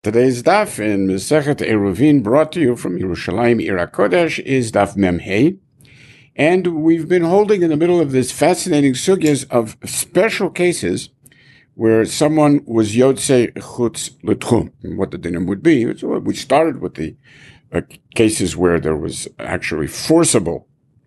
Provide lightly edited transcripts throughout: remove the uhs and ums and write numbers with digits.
Today's daf in Masechet Eruvin, brought to you from Yerushalayim Ir HaKodesh, is daf Mem Hey, and we've been holding in the middle of this fascinating sugyas of special cases where someone was Yotze Chutz L'Tchum, and what the dinim would be. So we started with the cases where there was actually forcible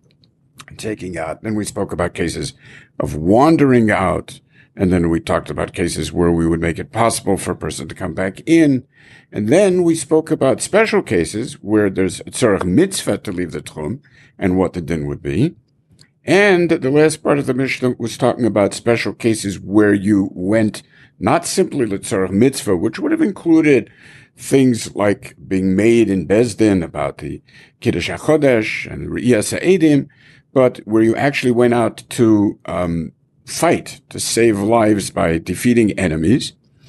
taking out. Then we spoke about cases of wandering out. And then we talked about cases where we would make it possible for a person to come back in. And then we spoke about special cases where there's a tzarech mitzvah to leave the tchum and what the din would be. And the last part of the Mishnah was talking about special cases where you went not simply the tzarech mitzvah, which would have included things like being made in Beis Din about the Kiddush HaChodesh and Re'iyas HaEdim, but where you actually went out to fight to save lives by defeating enemies.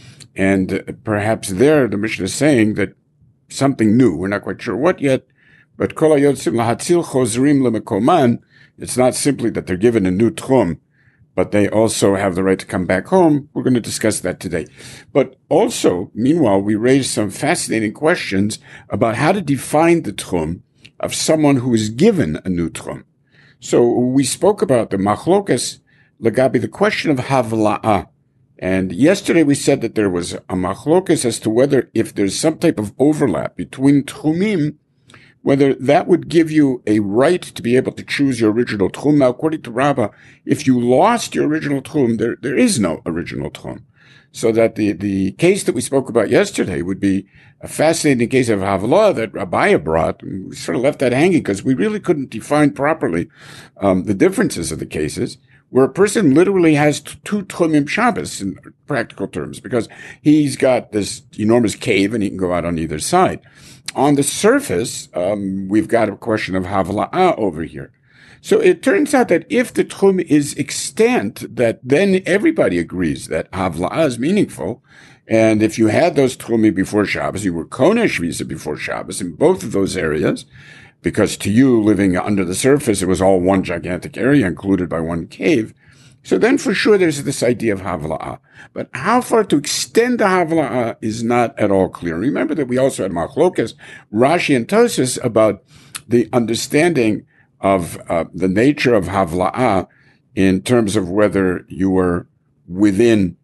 And perhaps there the Mishnah is saying that something new. We're not quite sure what yet, but kol hayotzim lahatzil chozrim lemekoman. It's not simply that they're given a new tchum, but they also have the right to come back home. We're going to discuss that today. But also, meanwhile, we raised some fascinating questions about how to define the tchum of someone who is given a new tchum. So we spoke about the machlokas Lagabi, the question of havla'ah. And yesterday we said that there was a machlokas as to whether if there's some type of overlap between tchumim, whether that would give you a right to be able to choose your original tchum. Now, according to Rabbah, if you lost your original tchum, there is no original tchum. So that the case that we spoke about yesterday would be a fascinating case of havla'ah that Rabbiah brought. We sort of left that hanging because we really couldn't define properly the differences of the cases, where a person literally has two tchumim Shabbos in practical terms, because he's got this enormous cave and he can go out on either side. On the surface, we've got a question of havla'ah over here. So it turns out that if the tchum is extant, that then everybody agrees that havla'ah is meaningful. And if you had those tchumim before Shabbos, you were konesh visa before Shabbos in both of those areas, because to you, living under the surface, it was all one gigantic area included by one cave. So then for sure there's this idea of havla'ah. But how far to extend the havla'ah is not at all clear. Remember that we also had machlokas, Rashi and Tosfos, about the understanding of the nature of havla'ah in terms of whether you were within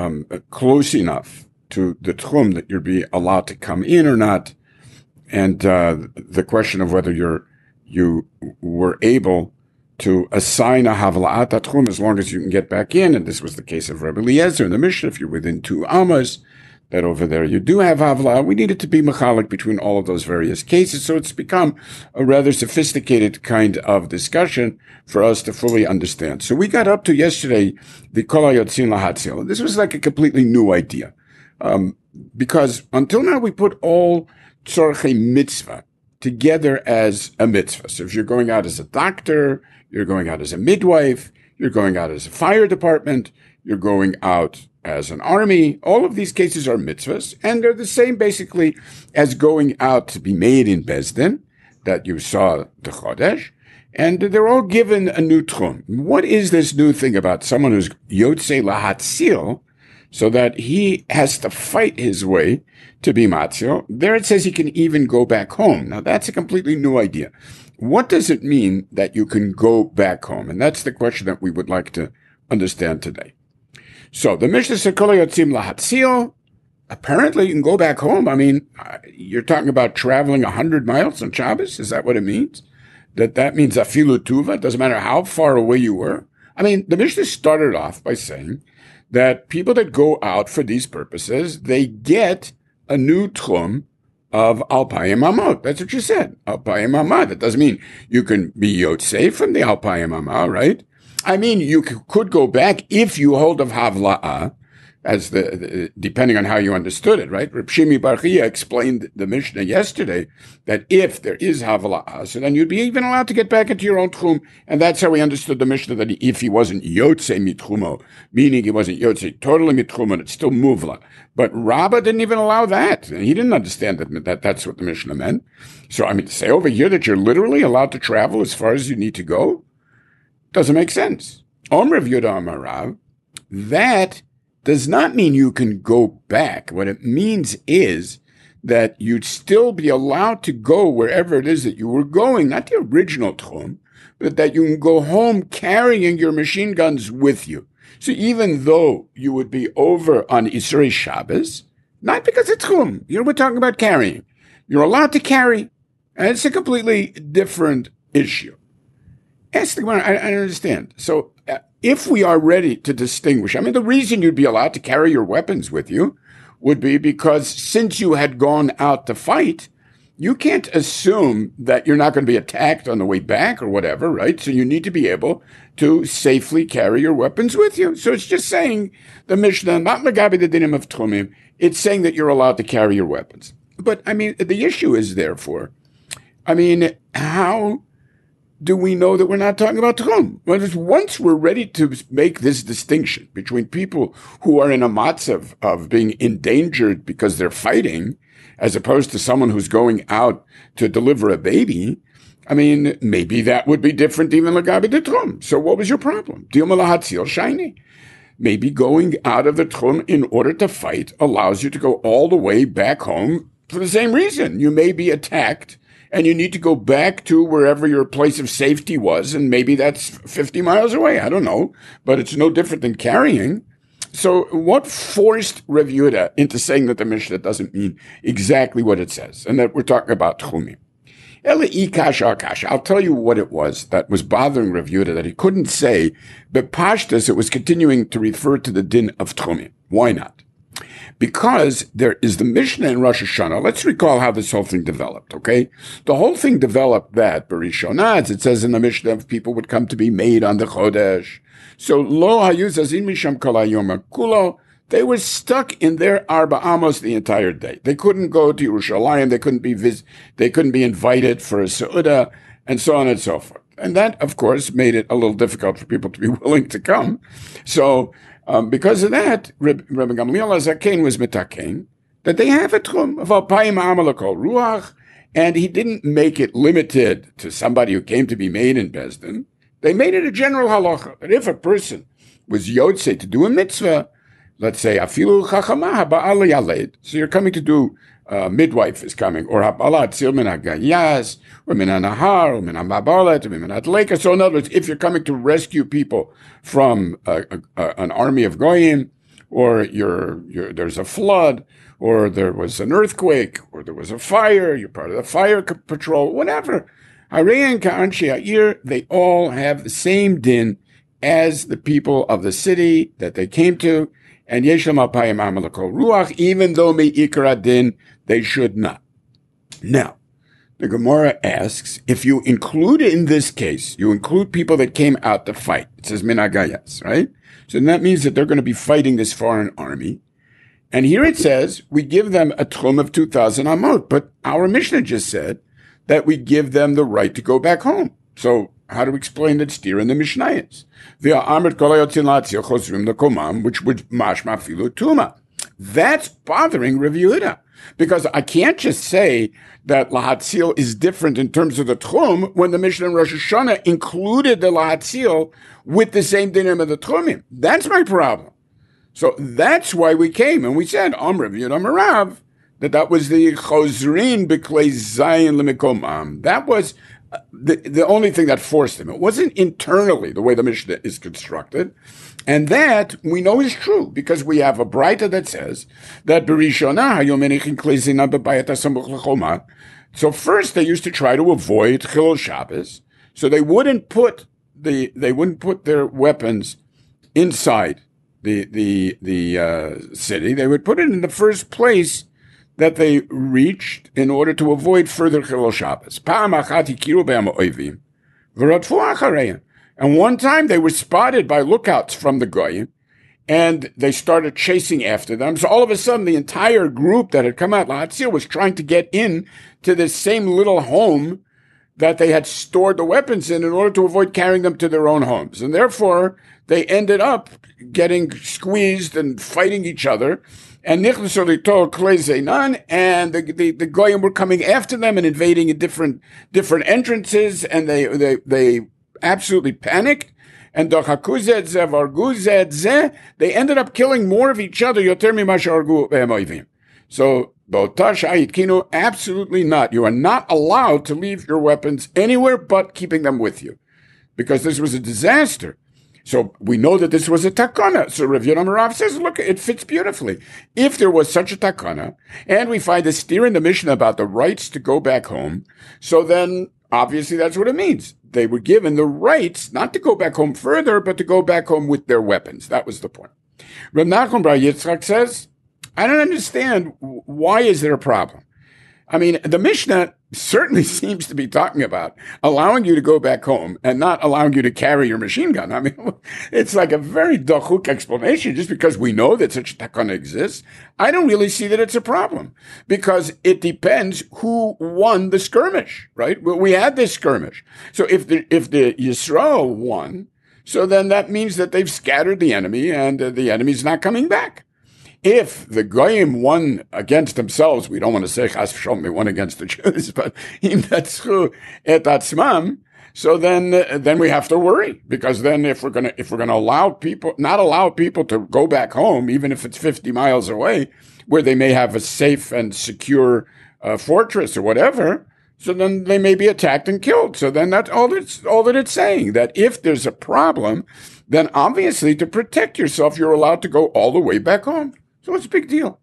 close enough to the tchum that you'd be allowed to come in or not. And the question of whether you were able to assign a havla'at tchum as long as you can get back in, and this was the case of Rabbi Eliezer in the Mishnah. If you're within 2 amas, that over there you do have havla'at. We needed to be mechalik between all of those various cases, so it's become a rather sophisticated kind of discussion for us to fully understand. So we got up to yesterday the kol hayotzin lahatzil. This was like a completely new idea, because until now we put all tzorchei mitzvah together as a mitzvah. So if you're going out as a doctor, you're going out as a midwife, you're going out as a fire department, you're going out as an army, all of these cases are mitzvahs, and they're the same basically as going out to be made in Beis Din, that you saw the Chodesh, and they're all given a new tchum. What is this new thing about someone who's Yotze Lahatzil, so that he has to fight his way to be matzil? There it says he can even go back home. Now that's a completely new idea. What does it mean that you can go back home? And that's the question that we would like to understand today. So the Mishnah said, kol hayotzim lahatzil. Apparently you can go back home. I mean, you're talking about traveling 100 miles on Shabbos? Is that what it means? That means afilu tuva? It doesn't matter how far away you were. I mean, the Mishnah started off by saying that people that go out for these purposes, they get a new tchum of alpayim amot. That's what you said, alpayim amot. That doesn't mean you can be yotzei from the alpayim amot, right? I mean, you could go back if you hold of havla'ah, as depending on how you understood it, right? Reb Shimi Bar Chia explained the Mishnah yesterday that if there is havla'ah, so then you'd be even allowed to get back into your own tchum, and that's how we understood the Mishnah, that if he wasn't yotzei mitchumo, meaning he wasn't yotzei totally mitchumo, it's still muvla. But Rabbah didn't even allow that. He didn't understand that that's what the Mishnah meant. So, I mean, to say over here that you're literally allowed to travel as far as you need to go doesn't make sense. Omer of Yehuda Amar Rav, that does not mean you can go back. What it means is that you'd still be allowed to go wherever it is that you were going, not the original Tchum, but that you can go home carrying your machine guns with you. So even though you would be over on Isrei Shabbos, not because it's Tchum, we're talking about carrying. You're allowed to carry, and it's a completely different issue. Ask the Gemara, I understand. So if we are ready to distinguish, the reason you'd be allowed to carry your weapons with you would be because since you had gone out to fight, you can't assume that you're not going to be attacked on the way back or whatever, right? So you need to be able to safely carry your weapons with you. So it's just saying, the Mishnah, not Megabi the Dinim of Tchumim, it's saying that you're allowed to carry your weapons. But, the issue is therefore, how do we know that we're not talking about Tchum? Well, once we're ready to make this distinction between people who are in a matzav of being endangered because they're fighting, as opposed to someone who's going out to deliver a baby, maybe that would be different even Lagabi the Tchum. So what was your problem? Dilma lahatzil shiny. Maybe going out of the Tchum in order to fight allows you to go all the way back home for the same reason. You may be attacked and you need to go back to wherever your place of safety was, and maybe that's 50 miles away. I don't know, but it's no different than carrying. So what forced Rav Yehuda into saying that the Mishnah doesn't mean exactly what it says, and that we're talking about Tchumim? I'll tell you what it was that was bothering Rav Yehuda, that he couldn't say, but Pashtas, it was continuing to refer to the din of Tchumim. Why not? Because there is the Mishnah in Rosh Hashanah. Let's recall how this whole thing developed, okay? The whole thing developed that, Barishonah, as it says in the Mishnah, people would come to be made on the Chodesh. So, lo hayuzazin misham kol hayom kulo, they were stuck in their Arba Amos the entire day. They couldn't go to Yerushalayim, they couldn't be invited for a Seudah, and so on and so forth. And that, of course, made it a little difficult for people to be willing to come. So, because of that, Rabbi Gamliel HaZaken was mitaken that they have a Tchum of Alpayim Amalakol Ruach, and he didn't make it limited to somebody who came to be made in Bezdin. They made it a general halacha that if a person was yotze to do a mitzvah, let's say afilu chachama ba'al yaled, so you're coming to do midwife is coming, or habalat tzil min hagayas, or min hanahar, or min hamabalet, or min hadleka. So in other words, if you're coming to rescue people from an army of goyim, or there's a flood, or there was an earthquake, or there was a fire, you're part of the fire patrol, whatever. Harein ka'anshi ha'ir, they all have the same din as the people of the city that they came to, and yeshlam alpayim amalakol ruach, even though me'ikra din, they should not. Now, the Gemara asks, if you include in this case, you include people that came out to fight. It says minagayas, right? So that means that they're going to be fighting this foreign army. And here it says, we give them a tchum of 2,000 amot, but our Mishnah just said that we give them the right to go back home. So how do we explain that steer in the Mishnayos? Which would mashma filu tuma. That's bothering Rav Yehuda, because I can't just say that lahatzil is different in terms of the tchum when the Mishnah in Rosh Hashanah included the lahatzil with the same dinim of the tchumim. That's my problem. So that's why we came and we said, Rav Yehuda Marav, that was the chozrin b'klei zayin l'mikomam. That was the only thing that forced him. It wasn't internally the way the Mishnah is constructed. And that we know is true because we have a Braita that says that so first they used to try to avoid Chilul Shabbos, so they wouldn't put their weapons inside the city. They would put it in the first place that they reached in order to avoid further Chilul Shabbos. And one time they were spotted by lookouts from the Goyim, and they started chasing after them. So all of a sudden, the entire group that had come out, Lahatzil, was trying to get in to this same little home that they had stored the weapons in order to avoid carrying them to their own homes. And therefore, they ended up getting squeezed and fighting each other. And and the Goyim were coming after them and invading in different entrances, and they absolutely panicked, And they ended up killing more of each other. So, absolutely not. You are not allowed to leave your weapons anywhere but keeping them with you, because this was a disaster. So we know that this was a takana. So Rav Yonam Rav says, look, it fits beautifully. If there was such a takana, and we find a steer in the Mishnah about the rights to go back home, so then obviously that's what it means. They were given the rights not to go back home further, but to go back home with their weapons. That was the point. Rav Nachman Bar Yitzchak says, I don't understand. Why is there a problem? I mean, the Mishnah certainly seems to be talking about allowing you to go back home and not allowing you to carry your machine gun. I mean, it's like a very dachuk explanation. Just because we know that such a takana exists, I don't really see that it's a problem, because it depends who won the skirmish, right? Well, we had this skirmish. So if the Yisrael won, so then that means that they've scattered the enemy and the enemy's not coming back. If the Goyim won against themselves, we don't want to say Chas v'Shalom they won against the Jews, but im natzchu et atzmam, so then we have to worry, because then if we're gonna not allow people to go back home, even if it's 50 miles away, where they may have a safe and secure fortress or whatever, so then they may be attacked and killed. So then that's all that it's saying, that if there's a problem, then obviously to protect yourself, you're allowed to go all the way back home. So it's a big deal.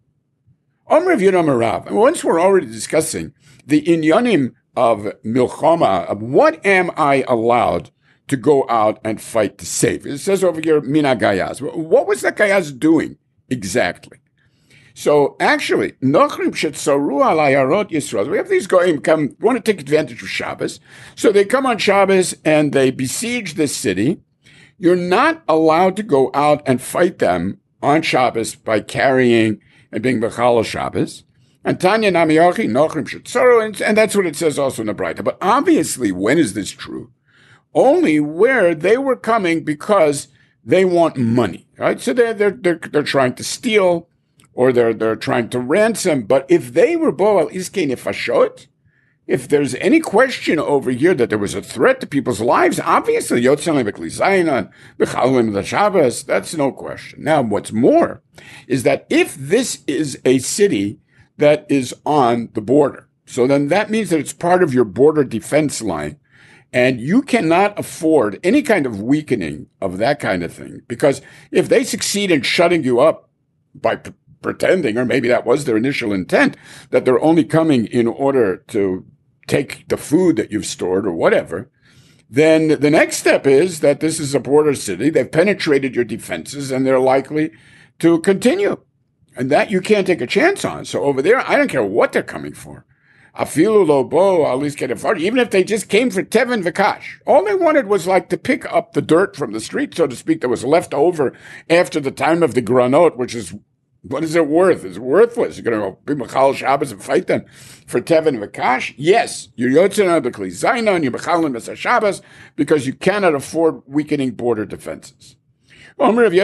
Once we're already discussing the inyanim of milchama, of what am I allowed to go out and fight to save? It says over here, mina gayaz. What was that gayaz doing exactly? So actually, nochrim shetzaru al ayarot Yisrael. We have these goyim come, want to take advantage of Shabbos. So they come on Shabbos and they besiege this city. You're not allowed to go out and fight them on Shabbos by carrying and being B'chal Shabbos. And Tanya Namiyachi, Nochrim Shetzaru, and that's what it says also in the Braita. But obviously, when is this true? Only where they were coming because they want money, right? So they're trying to steal, or they're trying to ransom. But if they were Boal Iskei Nefashot, if there's any question over here that there was a threat to people's lives, obviously, Yotzelim B'Kli Zayin, B'Chalim the Shabbos, that's no question. Now, what's more is that if this is a city that is on the border, so then that means that it's part of your border defense line, and you cannot afford any kind of weakening of that kind of thing, because if they succeed in shutting you up by pretending, or maybe that was their initial intent, that they're only coming in order to take the food that you've stored or whatever, then the next step is that this is a border city. They've penetrated your defenses and they're likely to continue. And that you can't take a chance on. So over there, I don't care what they're coming for. Afilu lobo, at least get a far. Even if they just came for Tevin Vikash, all they wanted was like to pick up the dirt from the street, so to speak, that was left over after the time of the Granot, which is, what is it worth? It's worthless. You're going to go be Machal Shabbos and fight them for Tevin Vakash? Yes. You're Yotzei B'Kli Zayin, and you're Mechalim B'Sar Shabbos, because you cannot afford weakening border defenses. There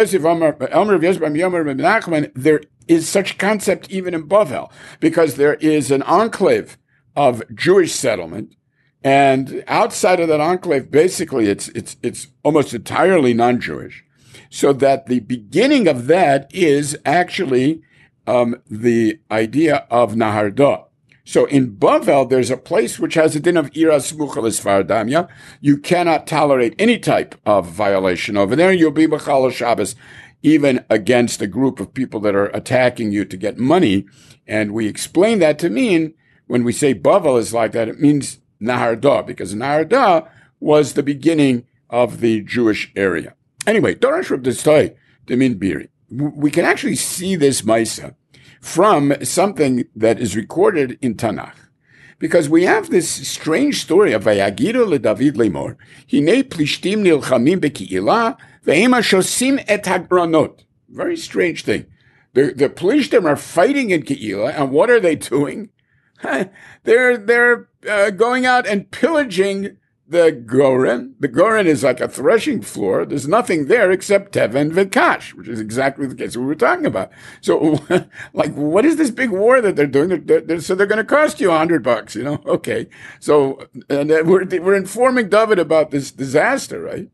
is such concept even in Bavel, because there is an enclave of Jewish settlement, and outside of that enclave, basically it's almost entirely non-Jewish. So that the beginning of that is actually the idea of Naharda. So in Bavel, there's a place which has a din of Ira Smucha L'Sfardamya. You cannot tolerate any type of violation over there. You'll be B'chal Shabbos, even against a group of people that are attacking you to get money. And we explain that to mean, when we say Bavel is like that, it means Naharda, because Naharda was the beginning of the Jewish area. Anyway, Darash Reb Destoi, Demin Biri. We can actually see this Maisa from something that is recorded in Tanakh. Because we have this strange story of Vayagiru LeDavid Lemor, Hine Plishtim Nilchamim Beki'ilah, Ve'em Shosim et Hagranot. Very strange thing. The Plishtim are fighting in Ke'ilah, and what are they doing? They're going out and pillaging the Goren. The Goren is like a threshing floor. There's nothing there except Tevin Vikash, which is exactly the case we were talking about. So, like, what is this big war that they're doing? So they're going to cost you $100, you know? Okay. So, and we're informing David about this disaster, right?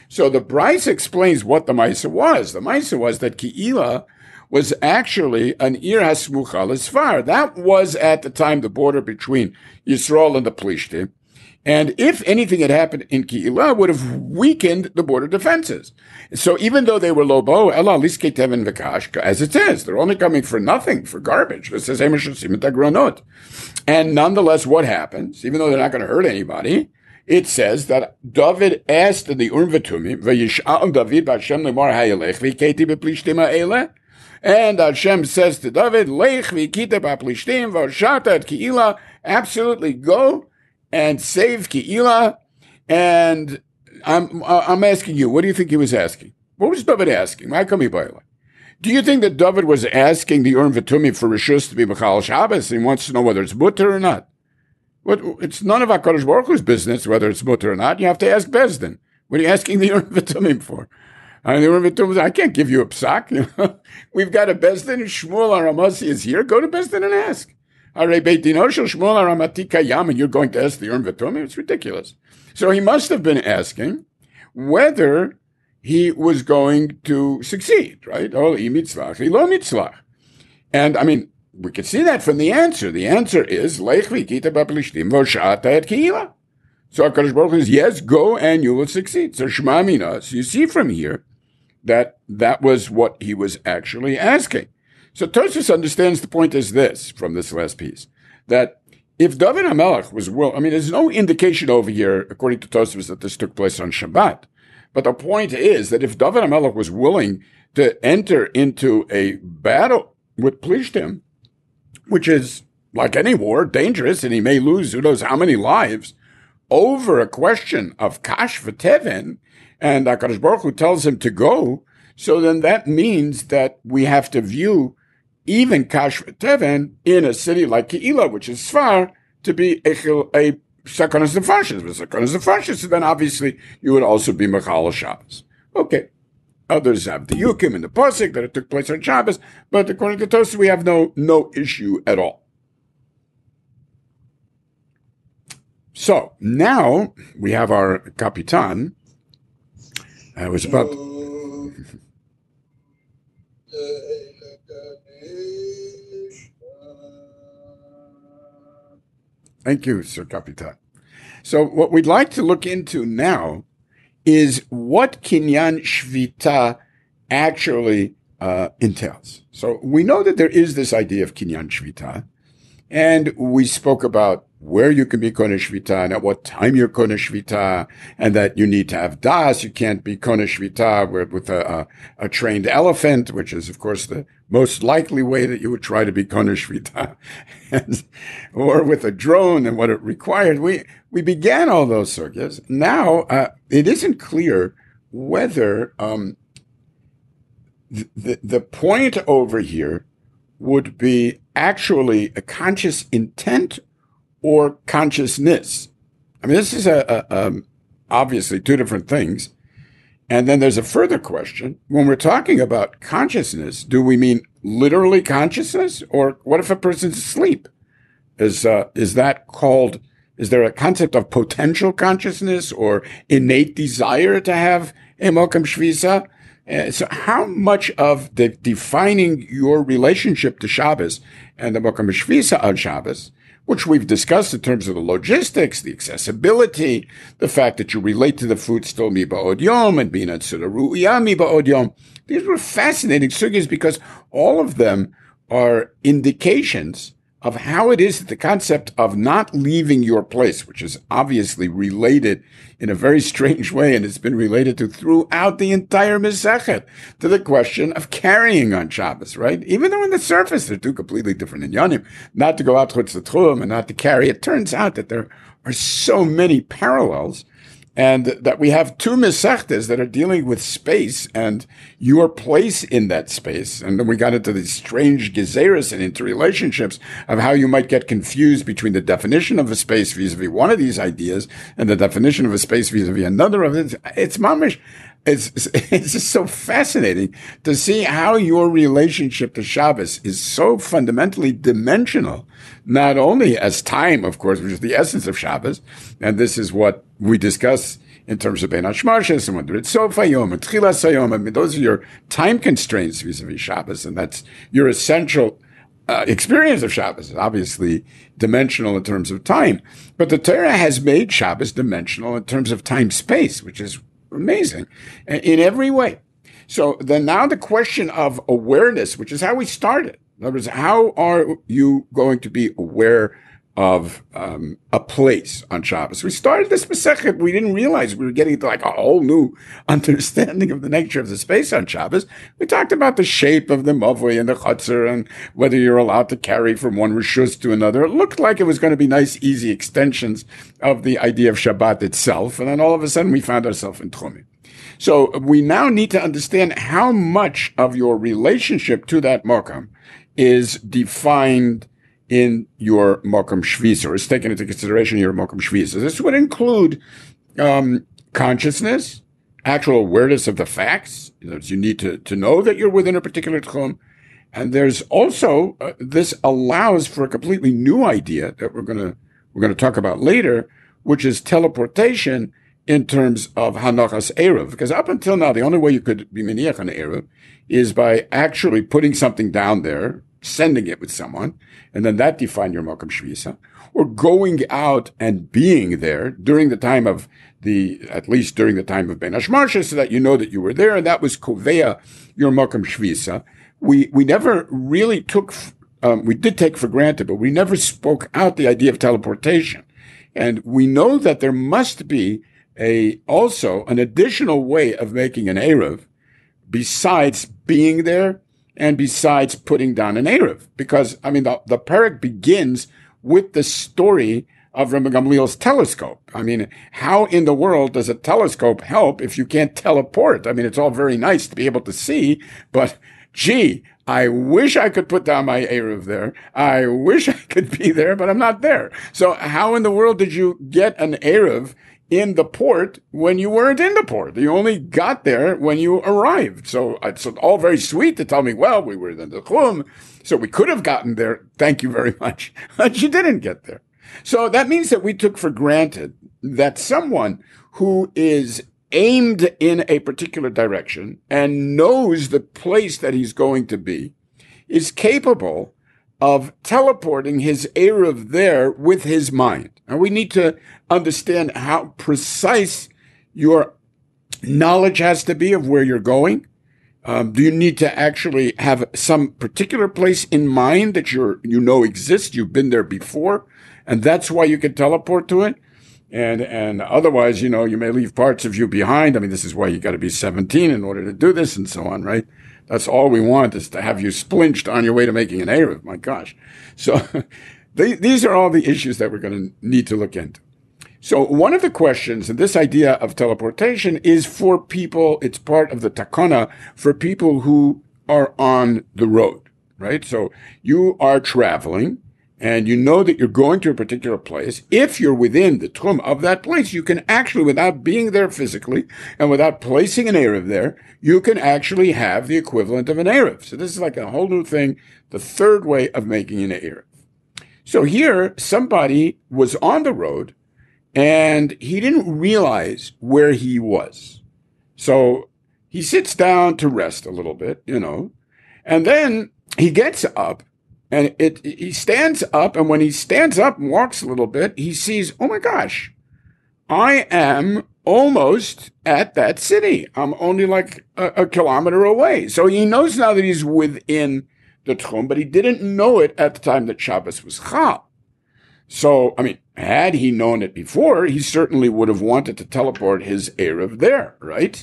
So the Bryce explains what the Maisa was. The Maisa was that Ke'ilah was actually an Ir HaSmucha L'Sfar. That was at the time the border between Yisrael and the Plishtim. And if anything had happened in Ke'ilah, would have weakened the border defenses. So even though they were lobo, Ela Liske Teven V'Kash, as it says, they're only coming for nothing, for garbage. It says, and nonetheless, what happens? Even though they're not going to hurt anybody, it says that David asked in the Urim V'Tumim, V'yish'al David b'Hashem lemar hayelech v'keti b'plishtim ha'eleh. And Hashem says to David, Lech v'kita b'plishtim v'oshata et Ke'ilah, absolutely go and save Ke'ilah. And I'm asking you, what do you think he was asking? What was David asking? Do you think that David was asking the Urim V'Tumim for Rishus to be B'chal Shabbos and he wants to know whether it's mutter or not? It's none of HaKadosh Baruch Hu's business whether it's mutter or not. You have to ask Bezdin. What are you asking the Urim V'Tumim for? And the Urim V'Tumim says, I can't give you a psak. You know? We've got a Bezdin. Shmuel Aramasi is here. Go to Bezdin and ask. And you're going to ask the Urim V'Tumim? It's ridiculous. So he must have been asking whether he was going to succeed, right? And I mean, we can see that from the answer. The answer is, Lech v'kita b'plishtim v'oshata et Ke'ilah. So HaKadosh Baruch Hu says, yes, go and you will succeed. So Shema Mina. So you see from here that that was what he was actually asking. So Tosfos understands the point is this, from this last piece, that if David HaMelech was there's no indication over here, according to Tosfos, that this took place on Shabbat. But the point is that if David HaMelech was willing to enter into a battle with Plishtim, which is, like any war, dangerous, and he may lose who knows how many lives, over a question of Kash v'Teven, and HaKadosh Baruch Hu tells him to go, so then that means that we have to view even Kash v'Teven in a city like Ke'ilah, which is Sfar, to be a Sakanas Nefashis. With Sakanas Nefashis, then obviously you would also be Mechal Shabbos. Okay. Others have the Yukim and the Pasuk that it took place on Shabbos, but according to Tosfos, we have no issue at all. So now we have our Kapitan. It was about. Thank you, Sir Kapitan. So what we'd like to look into now is what Kinyan Shvita actually entails. So we know that there is this idea of Kinyan Shvita, and we spoke about where you can be Koneh Shvita and at what time you're Koneh Shvita, and that you need to have das. You can't be Koneh Shvita with a trained elephant, which is, of course, the most likely way that you would try to be Koneh Shvita, or with a drone and what it required. We began all those sugyas. Now, it isn't clear whether the point over here would be actually a conscious intent or consciousness. I mean, this is obviously two different things. And then there's a further question. When we're talking about consciousness, do we mean literally consciousness? Or what if a person's asleep? Is that called, is there a concept of potential consciousness or innate desire to have a Mokam Shvisa? So how much of the defining your relationship to Shabbos and the Mokam Shvisa on Shabbos, which we've discussed in terms of the logistics, the accessibility, the fact that you relate to the food still mi ba'od yom and being at Suda Ru'ya mi ba'od yom. These were fascinating sugyas because all of them are indications of how it is that the concept of not leaving your place, which is obviously related in a very strange way, and it's been related to throughout the entire Masechet, to the question of carrying on Shabbos, right? Even though on the surface they're two completely different inyanim, not to go out chutz l'tchum and not to carry. It turns out that there are so many parallels, and that we have two Masechtas that are dealing with space and your place in that space. And then we got into these strange gezeras and interrelationships of how you might get confused between the definition of a space vis-a-vis one of these ideas and the definition of a space vis-a-vis another of it. It's mamish. It's just so fascinating to see how your relationship to Shabbos is so fundamentally dimensional, not only as time, of course, which is the essence of Shabbos, and this is what we discuss in terms of Ben Hashmarshis and when it's Sof Hayom and Tchilas Hayom. I mean, those are your time constraints vis-a-vis Shabbos, and that's your essential experience of Shabbos. Is obviously dimensional in terms of time, but the Torah has made Shabbos dimensional in terms of time-space, which is amazing in every way. So then now the question of awareness, which is how we started. In other words, how are you going to be aware of a place on Shabbos? We started this Masechet. We didn't realize we were getting to like a whole new understanding of the nature of the space on Shabbos. We talked about the shape of the Mavoi and the Chutzner and whether you're allowed to carry from one Rishus to another. It looked like it was going to be nice, easy extensions of the idea of Shabbat itself. And then all of a sudden we found ourselves in Tchumim. So we now need to understand how much of your relationship to that Mokum is defined in your Mokum Shvisa, or is taken into consideration in your Mokum Shvisa. This would include consciousness, actual awareness of the facts. You need to know that you're within a particular Tchum. And there's also, this allows for a completely new idea that we're going to talk about later, which is teleportation in terms of Hanachas Eruv. Because up until now, the only way you could be Meniach on Eruv is by actually putting something down there, sending it with someone, and then that defined your Mokum Shvisa, or going out and being there during the time of at least during the time of Ben Hashmarshis, so that you know that you were there, and that was Kovea, your Mokum Shvisa. We never really we did take for granted, but we never spoke out the idea of teleportation. And we know that there must be also an additional way of making an Eruv besides being there and besides putting down an Eruv. Because, I mean, the parak begins with the story of Rabbi Gamliel's telescope. I mean, how in the world does a telescope help if you can't teleport? I mean, it's all very nice to be able to see, but gee, I wish I could put down my Eruv there. I wish I could be there, but I'm not there. So how in the world did you get an Eruv in the port when you weren't in the port? You only got there when you arrived. So it's all very sweet to tell me, well, we were in the Chum, so we could have gotten there. Thank you very much. But you didn't get there. So that means that we took for granted that someone who is aimed in a particular direction and knows the place that he's going to be is capable of teleporting his Eruv there with his mind. And we need to understand how precise your knowledge has to be of where you're going. Do you need to actually have some particular place in mind that you know exists? You've been there before, and that's why you can teleport to it. And otherwise, you may leave parts of you behind. I mean, this is why you got to be 17 in order to do this and so on, right? That's all we want, is to have you splinched on your way to making an Eruv. My gosh. So these are all the issues that we're going to need to look into. So one of the questions, and this idea of teleportation is for people, it's part of the takana for people who are on the road, right? So you are traveling and you know that you're going to a particular place. If you're within the tchum of that place, you can actually, without being there physically and without placing an Eruv there, you can actually have the equivalent of an Eruv. So this is like a whole new thing, the third way of making an Eruv. So here, somebody was on the road and he didn't realize where he was. So he sits down to rest a little bit, and then he gets up and he stands up. And when he stands up and walks a little bit, he sees, oh my gosh, I am almost at that city. I'm only like a kilometer away. So he knows now that he's within the tchum, but he didn't know it at the time that Shabbos was Chal. So, I mean, had he known it before, he certainly would have wanted to teleport his Eruv there, right?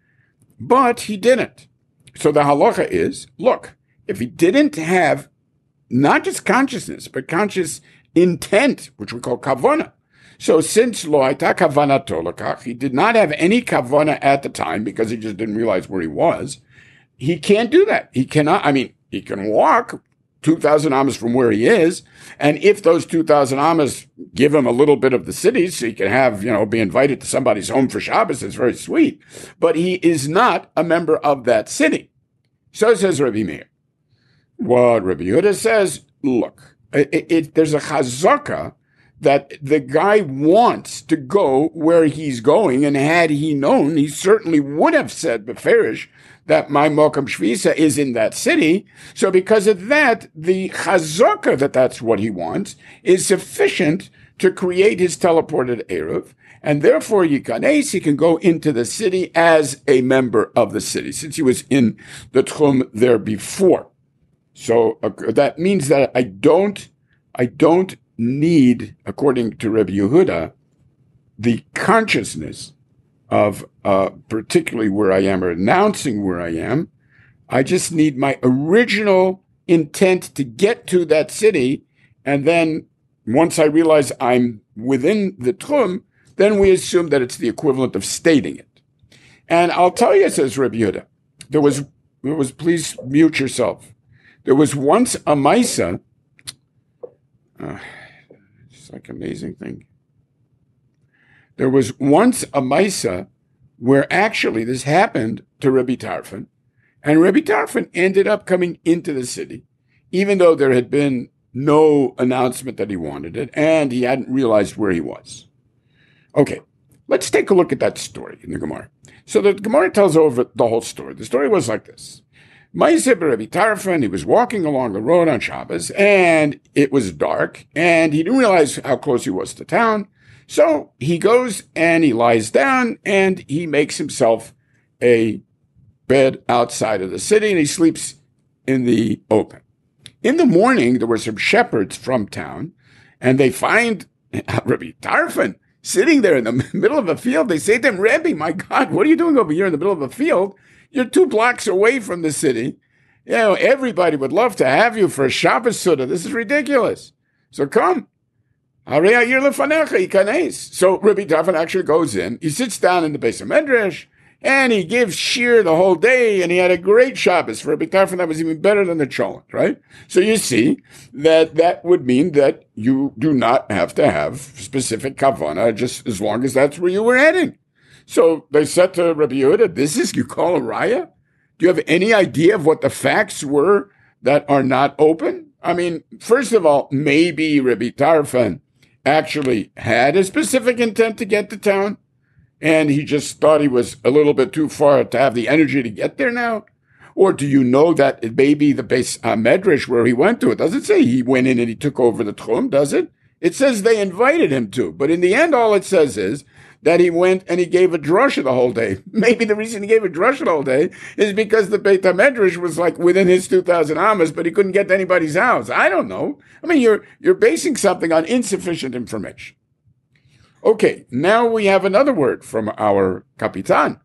But he didn't. So the halacha is, look, if he didn't have not just consciousness, but conscious intent, which we call kavana. So since lo hayta kavanato lakach, he did not have any kavana at the time because he just didn't realize where he was, he can't do that. He cannot, he can walk 2,000 amas from where he is. And if those 2,000 amas give him a little bit of the city, so he can have, be invited to somebody's home for Shabbos, it's very sweet. But he is not a member of that city. So says Rabbi Meir. What Rabbi Yehuda says, look, there's a chazaka that the guy wants to go where he's going, and had he known, he certainly would have said beferish that my Mokum Shvisa is in that city. So because of that, the chazaka that that's what he wants is sufficient to create his teleported Eruv, and therefore Yikanes, he can go into the city as a member of the city, since he was in the Tchum there before. So that means that I don't need, according to Rebbe Yehuda, the consciousness of particularly where I am or announcing where I am. I just need my original intent to get to that city, and then once I realize I'm within the Tchum, then we assume that it's the equivalent of stating it. And I'll tell you, says Rebbe Yehuda, there was, please mute yourself. There was once a Maisa, it's like an amazing thing. There was once a Maisa where actually this happened to Rebbe Tarfon, and Rebbe Tarfon ended up coming into the city, even though there had been no announcement that he wanted it, and he hadn't realized where he was. Okay, let's take a look at that story in the Gemara. So the Gemara tells over the whole story. The story was like this. Maaseh Rebbe Tarfon, he was walking along the road on Shabbos, and it was dark, and he didn't realize how close he was to town. So he goes and he lies down, and he makes himself a bed outside of the city, and he sleeps in the open. In the morning, there were some shepherds from town, and they find Rebbe Tarfon sitting there in the middle of a field. They say to him, Rebbe, my God, what are you doing over here in the middle of a field? You're 2 blocks away from the city. You know, everybody would love to have you for a Shabbos Suda. This is ridiculous. So come. So Rebbe Tarfon actually goes in. He sits down in the Beis HaMedrash, and he gives shir the whole day, and he had a great Shabbos. For Rebbe Tarfon, that was even better than the Cholent, right? So you see that would mean that you do not have to have specific kavanah, just as long as that's where you were heading. So they said to Rebbe Yehuda, this is, you call a raya? Do you have any idea of what the facts were that are not open? I mean, first of all, maybe Rebbe Tarfon actually had a specific intent to get to town, and he just thought he was a little bit too far to have the energy to get there now? Or do you know that it may be the Beis HaMedrash where he went to? It doesn't say he went in and he took over the Tchum, does it? It says they invited him to. But in the end, all it says is that he went and he gave a drasha the whole day. Maybe the reason he gave a drasha the whole day is because the Beit HaMedrash was like within his 2,000 amas, but he couldn't get to anybody's house. I don't know. I mean, you're basing something on insufficient information. Okay, now we have another word from our Kapitan.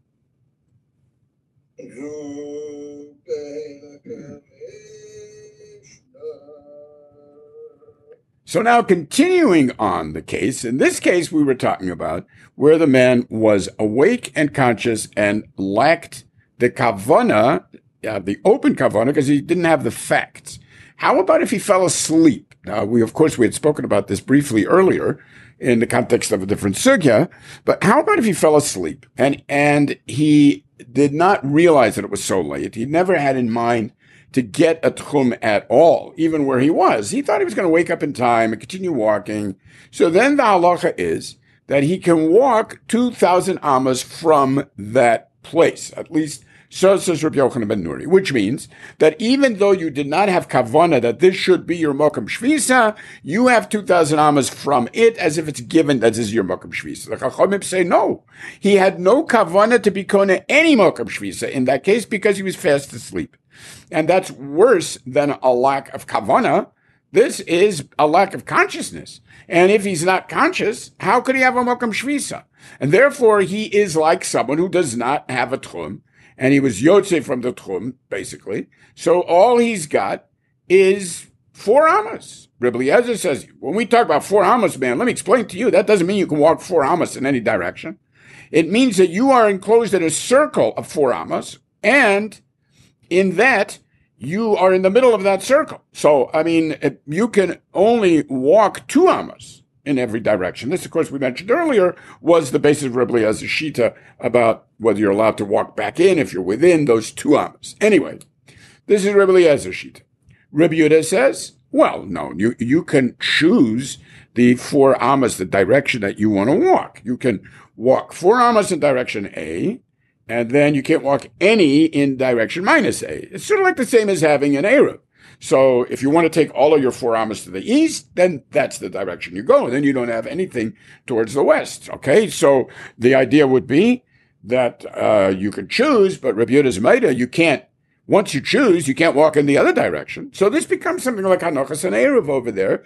So now continuing on the case, in this case we were talking about where the man was awake and conscious and lacked the kavana, the open kavana, because he didn't have the facts. How about if he fell asleep? Now, we had spoken about this briefly earlier in the context of a different sugya, but how about if he fell asleep and he did not realize that it was so late? He never had in mind to get a tchum at all, even where he was. He thought he was going to wake up in time and continue walking. So then the halacha is that he can walk 2,000 amas from that place, at least so says Rabbi Yochanan ben Nuri, which means that even though you did not have kavana that this should be your mokum shvisa, you have 2,000 amas from it as if it's given that this is your mokum shvisa. The Chachamim say no. He had no kavana to be kona any mokum shvisa in that case because he was fast asleep. And that's worse than a lack of kavana. This is a lack of consciousness. And if he's not conscious, how could he have a mokum shvisa? And therefore, he is like someone who does not have a tchum, and he was yotze from the tchum, basically. So all he's got is 4 amas. Rebbe Eliezer says, when we talk about 4 amas, man, let me explain to you, that doesn't mean you can walk 4 amas in any direction. It means that you are enclosed in a circle of 4 amas, and in that, you are in the middle of that circle. So, I mean, you can only walk 2 amas in every direction. This, of course, we mentioned earlier, was the basis of Rebbe Eliezer's shita about whether you're allowed to walk back in if you're within those 2 amas. Anyway, this is Rebbe Eliezer's shita. Rebbe Yehuda says, Well, no, you can choose the 4 amas, the direction that you want to walk. You can walk 4 amas in direction A, and then you can't walk any in direction minus A. It's sort of like the same as having an Eruv. So if you want to take all of your 4 amas to the east, then that's the direction you go. And then you don't have anything towards the west. Okay. So the idea would be that you can choose, but Rabbi Yehuda's Maida, you can't. Once you choose, you can't walk in the other direction. So this becomes something like Hanochas and Eruv over there.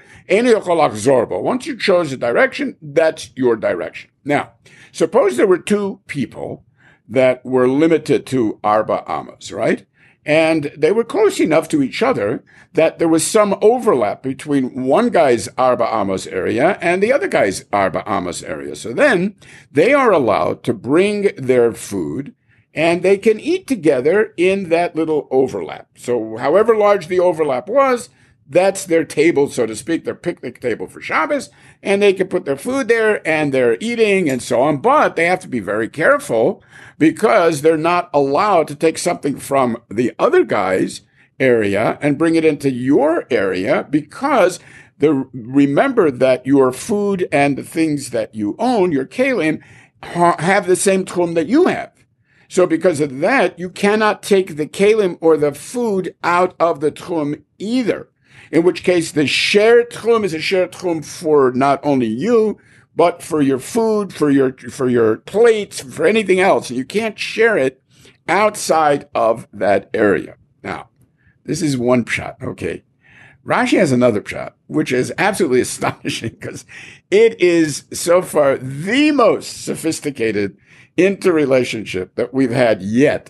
Once you chose a direction, that's your direction. Now, suppose there were 2 people that were limited to Arba Amas, right? And they were close enough to each other that there was some overlap between one guy's Arba Amos area and the other guy's Arba Amos area. So then they are allowed to bring their food and they can eat together in that little overlap. So however large the overlap was, that's their table, so to speak, their picnic table for Shabbos, and they can put their food there and they're eating and so on. But they have to be very careful because they're not allowed to take something from the other guy's area and bring it into your area because remember that your food and the things that you own, your kalim, have the same tchum that you have. So because of that, you cannot take the kalim or the food out of the tchum either. In which case, the shared tchum is a shared tchum for not only you, but for your food, for your plates, for anything else. You can't share it outside of that area. Now, this is one pshat. Okay. Rashi has another pshat, which is absolutely astonishing because it is so far the most sophisticated interrelationship that we've had yet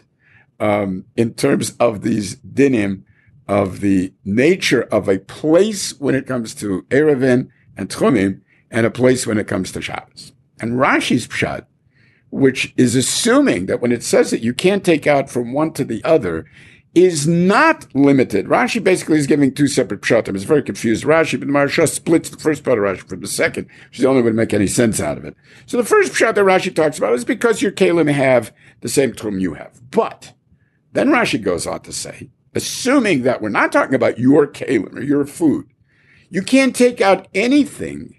in terms of these dinim of the nature of a place when it comes to Erevin and Tchumim and a place when it comes to Shabbos. And Rashi's pshat, which is assuming that when it says that you can't take out from one to the other, is not limited. Rashi basically is giving 2 separate pshatim. It's very confused. Rashi, but the Maharsha splits the first part of Rashi from the second, which is the only way to make any sense out of it. So the first pshat that Rashi talks about is because your kalim have the same tchum you have. But then Rashi goes on to say, assuming that we're not talking about your kalim or your food, you can't take out anything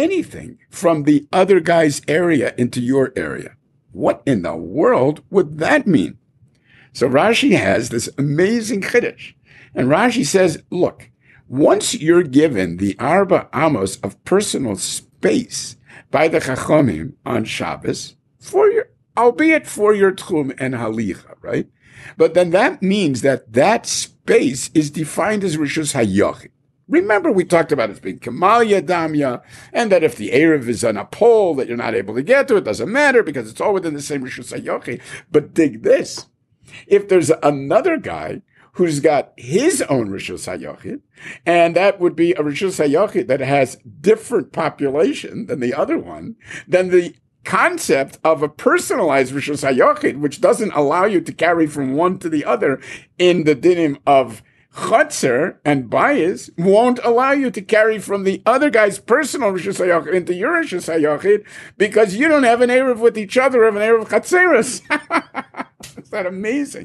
from the other guy's area into your area. What in the world would that mean? So Rashi has this amazing chiddush. And Rashi says, look, once you're given the Arba Amos of personal space by the Chachomim on Shabbos, albeit for your Tchum and Halicha, right? But then that means that space is defined as Rishus HaYochid. Remember, we talked about it being Kamal Yadamya, and that if the Erev is on a pole that you're not able to get to, it doesn't matter because it's all within the same Rishus HaYochid. But dig this. If there's another guy who's got his own Rishus HaYochid, and that would be a Rishus HaYochid that has different population than the other one, then the concept of a personalized Rishus HaYochid, which doesn't allow you to carry from one to the other in the dinim of Chotzer and Bayis, won't allow you to carry from the other guy's personal Rishus HaYochid into your Rishus HaYochid because you don't have an Erev with each other of an Erev Chatzeros. Is that amazing?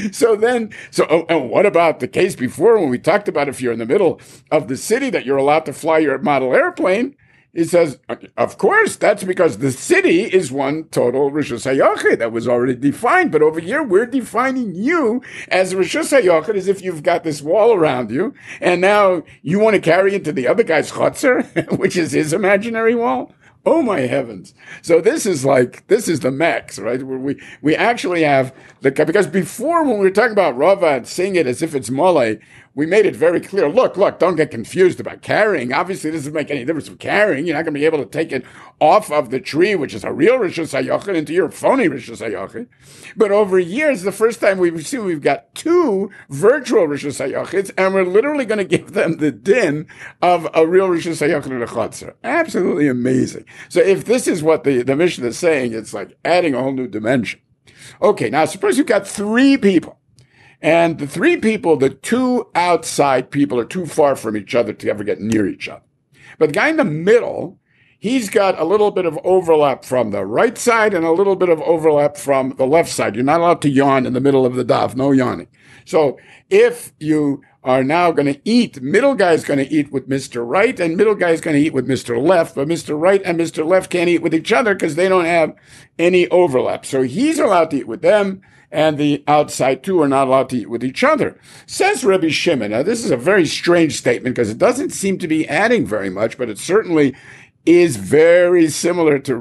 And what about the case before when we talked about if you're in the middle of the city that you're allowed to fly your model airplane? It says, of course, that's because the city is one total Rishus HaYochid that was already defined. But over here, we're defining you as Rishus HaYochid as if you've got this wall around you. And now you want to carry into the other guy's chotzer, which is his imaginary wall. Oh my heavens. So this is the max, right? Where we actually have because before when we were talking about Rava and saying it as if it's Mole, we made it very clear. Look, don't get confused about carrying. Obviously, this doesn't make any difference with carrying. You're not going to be able to take it off of the tree, which is a real Rishus HaYochid, into your phony Rishus HaYochid. But over years, the first time we've got 2 virtual Rishus HaYochids, and we're literally going to give them the din of a real Rishus HaYochid and a Chotzer. Absolutely amazing. So if this is what the Mishnah is saying, it's like adding a whole new dimension. Okay, now suppose you've got 3 people. And the 3 people, the 2 outside people are too far from each other to ever get near each other. But the guy in the middle, he's got a little bit of overlap from the right side and a little bit of overlap from the left side. You're not allowed to yawn in the middle of the daf, no yawning. So if you are now going to eat. Middle guy is going to eat with Mr. Right, and middle guy is going to eat with Mr. Left, but Mr. Right and Mr. Left can't eat with each other because they don't have any overlap. So he's allowed to eat with them, and the outside two are not allowed to eat with each other. Says Rabbi Shimon. Now, this is a very strange statement because it doesn't seem to be adding very much, but it certainly is very similar to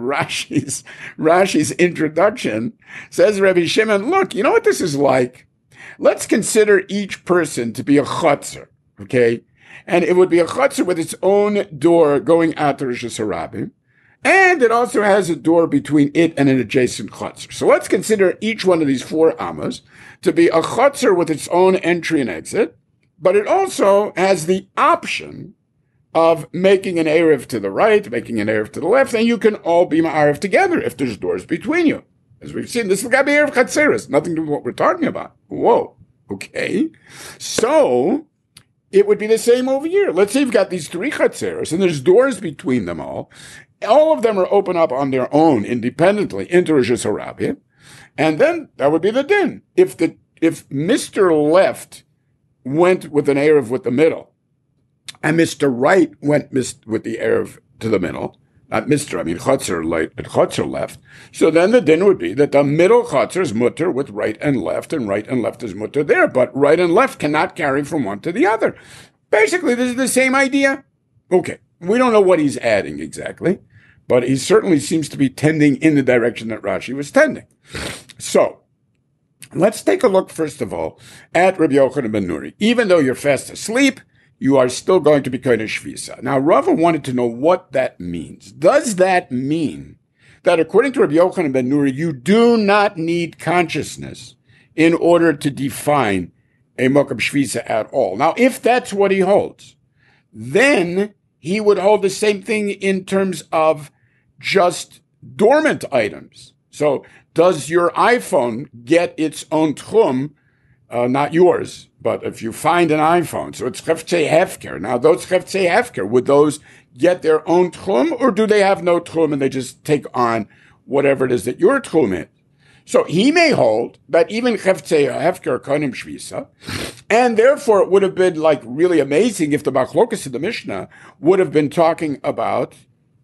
Rashi's introduction. Says Rabbi Shimon, look, you know what this is like? Let's consider each person to be a chutzner, okay? And it would be a chutzner with its own door going out to Rosh Hashanah. And it also has a door between it and an adjacent chutzner. So let's consider each one of these four amas to be a chutzner with its own entry and exit, but it also has the option of making an Erev to the right, making an Erev to the left, and you can all be Ma'arev together if there's doors between you. As we've seen, this is the Erev Chatzeres, nothing to do with what we're talking about. Whoa, okay. So it would be the same over here. Let's say you've got these three Chatzeres, and there's doors between them all. All of them are open up on their own, independently, into Rosh Hashanah, and then that would be the din. If Mr. Left went with an Erev with the middle, and Mr. Right went with the Erev to the middle, not Mr., I mean Chotzer left. So then the din would be that the middle Chotzer is mutter with right and left is mutter there, but right and left cannot carry from one to the other. Basically, this is the same idea. Okay, we don't know what he's adding exactly, but he certainly seems to be tending in the direction that Rashi was tending. So, let's take a look, first of all, at Rabbi Yochanan ben Nuri. Even though you're fast asleep, you are still going to be Kodesh Shvisa. Now, Rava wanted to know what that means. Does that mean that according to Rabbi Yochanan ben Nuri, you do not need consciousness in order to define a Mokum Shvisa at all? Now, if that's what he holds, then he would hold the same thing in terms of just dormant items. So, does your iPhone get its own tchum? Not yours, but if you find an iPhone, so it's Cheftzei Hefker. Now, those Cheftzei Hefker, would those get their own tchum, or do they have no tchum and they just take on whatever it is that your tchum is? So he may hold that even Cheftzei Hefker Konim Shvisa, and therefore it would have been like really amazing if the Machlokas in the Mishnah would have been talking about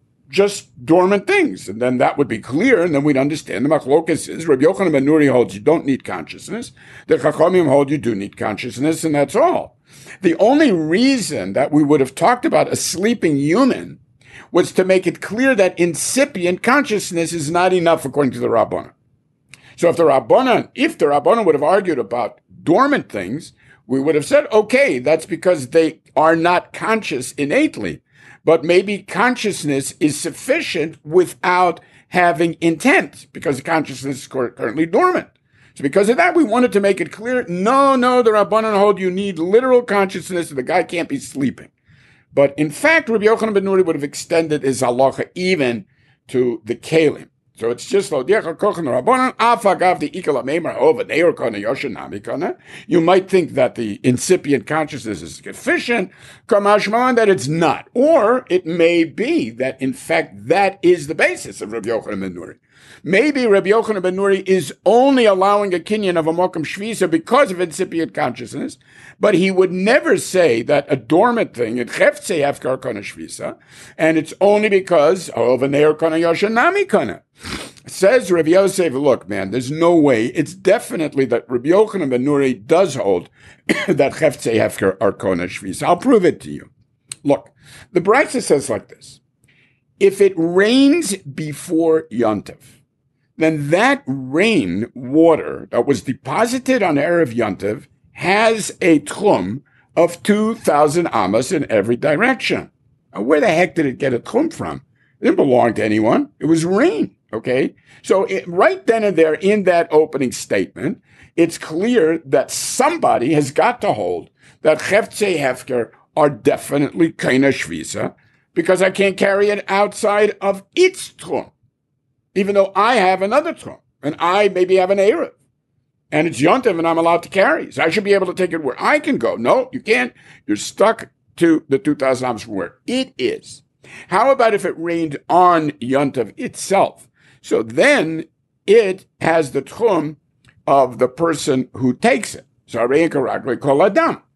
just dormant things, and then that would be clear, and then we'd understand the Machlokas is Rabbi Yochanan ben Nuri holds you don't need consciousness, the Chachamim hold you do need consciousness, and that's all. The only reason that we would have talked about a sleeping human was to make it clear that incipient consciousness is not enough according to the Rabbanan. So if the Rabbanan would have argued about dormant things, we would have said, okay, that's because they are not conscious innately. But maybe consciousness is sufficient without having intent, because consciousness is currently dormant. So because of that, we wanted to make it clear, no, the Rabbanan hold you need literal consciousness, and the guy can't be sleeping. But in fact, Rabbi Yochanan ben Nuri would have extended his halacha even to the kelim. So it's just you might think that the incipient consciousness is sufficient, that it's not. Or it may be that, in fact, that is the basis of Rabbi Yochanan ben Nuri. Maybe Rabbi Yochanan ben Nuri is only allowing a kinyan of a Mokum Shvisa because of incipient consciousness, but he would never say that a dormant thing, it Cheftzei Hefker Kona Shvisa, and it's only because of an Eir Kona Yoshanami Kona. Says Rabbi Yosef, look, man, there's no way. It's definitely that Rabbi Yochanan ben Nuri does hold that Cheftzei Hefker are Kona Shvisa. I'll prove it to you. Look, the Brisa says like this. If it rains before Yontiv, then that rain water that was deposited on Erev Yontiv has a tchum of 2,000 amas in every direction. Now, where the heck did it get a tchum from? It didn't belong to anyone. It was rain, okay? So right then and there in that opening statement, it's clear that somebody has got to hold that Cheftzei Hefker are definitely Kaina Shvisa, because I can't carry it outside of its tchum, even though I have another tchum, and I maybe have an Erev, and it's Yontiv, and I'm allowed to carry. So I should be able to take it where I can go. No, you can't. You're stuck to the 2,000 amas from where it is. How about if it rained on Yontiv itself? So then it has the tchum of the person who takes it. So Arei Karagli Kol Adam.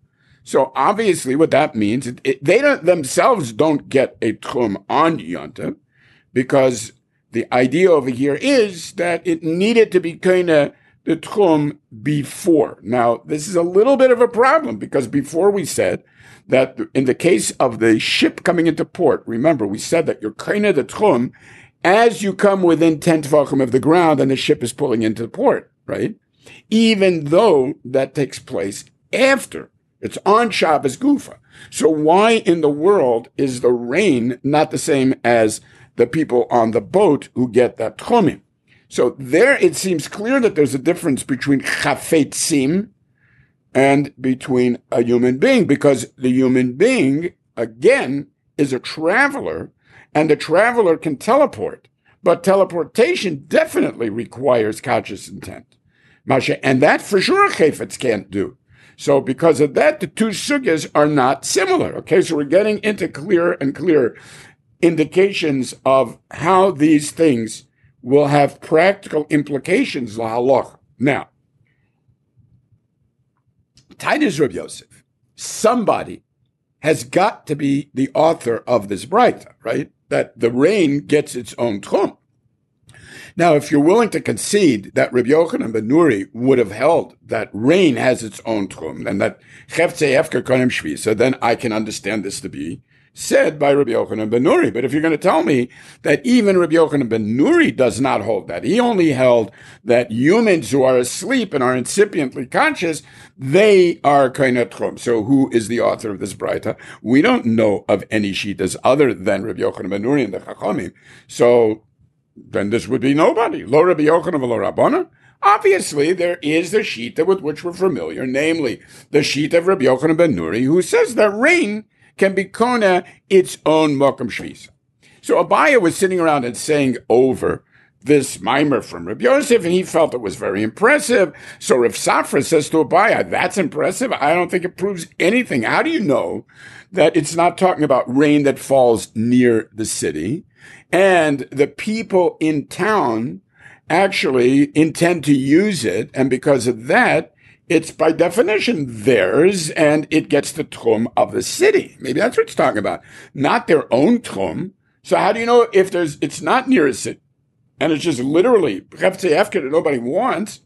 So obviously what that means, they themselves don't get a tchum on Yontif, because the idea over here is that it needed to be kind of the tchum before. Now, this is a little bit of a problem, because before we said that in the case of the ship coming into port, remember, we said that you're kind of the tchum as you come within 10 tefachim of the ground and the ship is pulling into the port, right? Even though that takes place after. It's on Shabbos Gufa. So why in the world is the rain not the same as the people on the boat who get that tchumim? So there it seems clear that there's a difference between chafetzim and between a human being, because the human being, again, is a traveler, and the traveler can teleport. But teleportation definitely requires conscious intent. And that for sure chafetz can't do. So because of that, the two sugyas are not similar. Okay, so we're getting into clearer and clearer indications of how these things will have practical implications lahaloch. Now, Titus Reb Yosef, somebody has got to be the author of this braita, right? That the rain gets its own tchum. Now, if you're willing to concede that Rabbi Yochanan ben Nuri would have held that rain has its own tchum, and that cheftzei efker konem shvisa, then I can understand this to be said by Rabbi Yochanan ben Nuri. But if you're going to tell me that even Rabbi Yochanan ben Nuri does not hold that, he only held that humans who are asleep and are incipiently conscious, they are koine tchum. So who is the author of this braita? We don't know of any shitas other than Rabbi Yochanan ben Nuri and the Chachamim. So then this would be nobody. Lo Rabbi Yochanan v'lo Rabbana. Obviously, there is the shita with which we're familiar, namely the shita of Rabbi Yochanan ben Nuri, who says that rain can be kona its own mokum shvisa. So Abaya was sitting around and saying over this mimer from Rabbi Yosef, and he felt it was very impressive. So Rav Safra says to Abaya, that's impressive. I don't think it proves anything. How do you know that it's not talking about rain that falls near the city? And the people in town actually intend to use it, and because of that, it's by definition theirs, and it gets the tchum of the city. Maybe that's what it's talking about, not their own tchum. So how do you know if it's not near a city, and it's just literally cheftzei efker that nobody wants,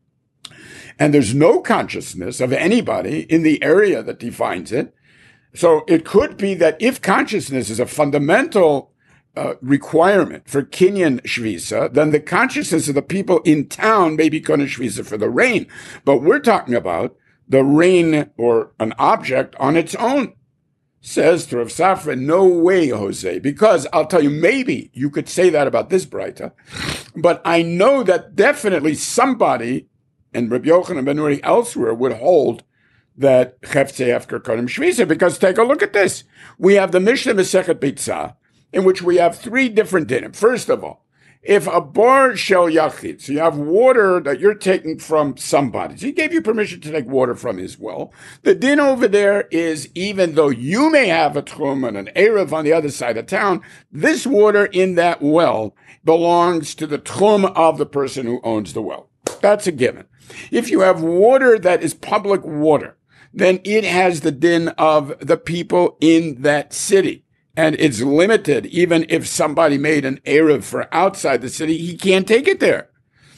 and there's no consciousness of anybody in the area that defines it? So it could be that if consciousness is a fundamental requirement for kinyan shvisa, then the consciousness of the people in town may be kona shvisa for the rain. But we're talking about the rain or an object on its own. Says to Rav Safra, no way, Jose, because I'll tell you, maybe you could say that about this braita, but I know that definitely somebody, and Rabbi Yochanan ben Nuri elsewhere, would hold that cheftzei efker konem shvisa, because take a look at this. We have the Mishnah Masechet Bitzah, in which we have three different dinim. First of all, if a bar shel yachid, so you have water that you're taking from somebody, so he gave you permission to take water from his well, the din over there is, even though you may have a tchum and an erev on the other side of town, this water in that well belongs to the tchum of the person who owns the well. That's a given. If you have water that is public water, then it has the din of the people in that city. And it's limited. Even if somebody made an erev for outside the city, he can't take it there.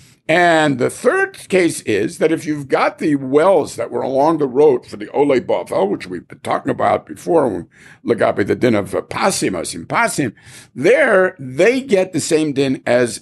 And the third case is that if you've got the wells that were along the road for the Olei Bavel, which we've been talking about before, Lagabe, the din of Pasim, Asim Pasim, there they get the same din as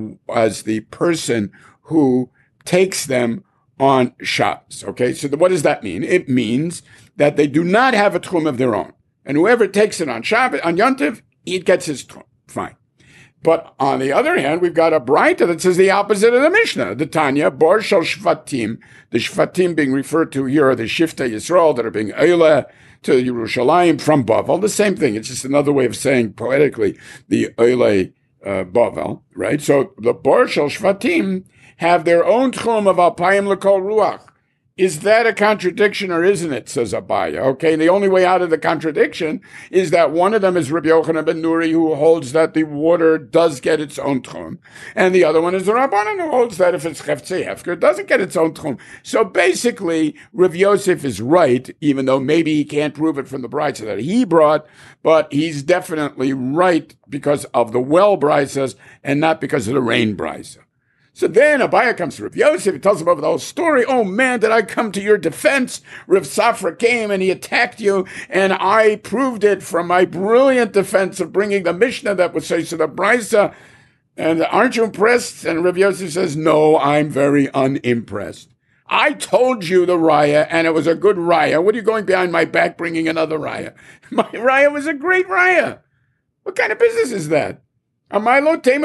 the person who takes them on Shabbos. Okay, so what does that mean? It means that they do not have a tchum of their own. And whoever takes it on Shabbat, on Yontif, he gets his tchum. Fine. But on the other hand, we've got a braita that says the opposite of the Mishnah. The Tanya, Bar Shel Shvatim, the Shvatim being referred to here are the Shiftei Yisrael that are being Eile to Yerushalayim from Bavel. The same thing. It's just another way of saying poetically the Eile Bavel, right? So the Bar Shel Shvatim have their own tchum of Alpayim L'Kol Ruach. Is that a contradiction or isn't it, says Abaya? Okay, the only way out of the contradiction is that one of them is Rabbi Yochanan ben Nuri, who holds that the water does get its own tchum, and the other one is the Rabbanan, who holds that if it's Cheftzei Hefker, it doesn't get its own tchum. So basically, Rav Yosef is right, even though maybe he can't prove it from the brisa that he brought, but he's definitely right because of the well brisas and not because of the rain brisa. So then Abaya comes to Rav Yosef, he tells him over the whole story. Oh man, did I come to your defense? Rav Safra came and he attacked you, and I proved it from my brilliant defense of bringing the Mishnah that would say to the Brisa. And aren't you impressed? And Rav Yosef says, no, I'm very unimpressed. I told you the raya, and it was a good raya. What are you going behind my back bringing another raya? My raya was a great raya. What kind of business is that? Why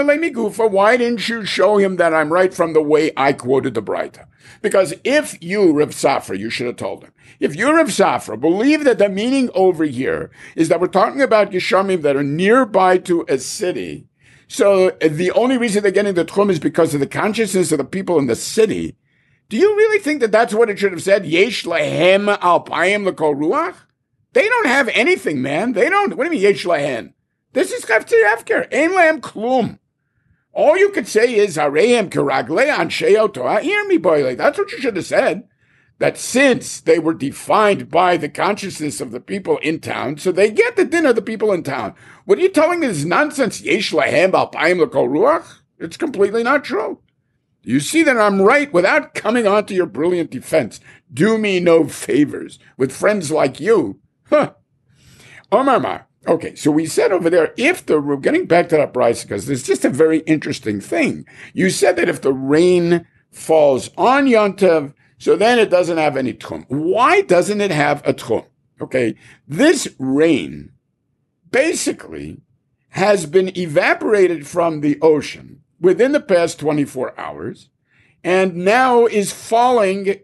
didn't you show him that I'm right from the way I quoted the Braita? Because if you, Rav Safra, you should have told him, if you, Rav Safra, believe that the meaning over here is that we're talking about Geshamim that are nearby to a city, so the only reason they're getting the tchum is because of the consciousness of the people in the city, do you really think that that's what it should have said? Yesh lehem alpayim lekol ruach? They don't have anything, man. They don't. What do you mean, yesh lehem? This is Cheftzei Hefker. Ein lehem klum. All you could say is, Harehem keraglei anshei Torah irmi boile. That's what you should have said. That since they were defined by the consciousness of the people in town, so they get the din of the people in town. What are you telling me? This nonsense? Yesh lehem alpayim lekol ruach? It's completely not true. You see that I'm right without coming on to your brilliant defense. Do me no favors with friends like you. Huh. Omar Mar. Okay, so we said over there, we're getting back to that brisa, because there's just a very interesting thing. You said that if the rain falls on Yom Tov, so then it doesn't have any tchum. Why doesn't it have a tchum? Okay, this rain basically has been evaporated from the ocean within the past 24 hours, and now is falling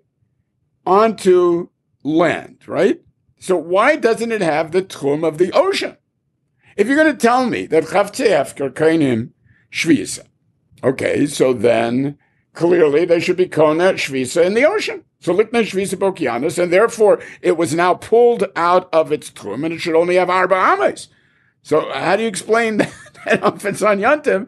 onto land, right? So why doesn't it have the tchum of the ocean? If you're going to tell me that Cheftzei Hefker kainim shvisa, okay, so then clearly they should be kona shvisa in the ocean. So likna shvisa bokianos, and therefore it was now pulled out of its tchum, and it should only have arba ames. So how do you explain that if it's on Yantiv?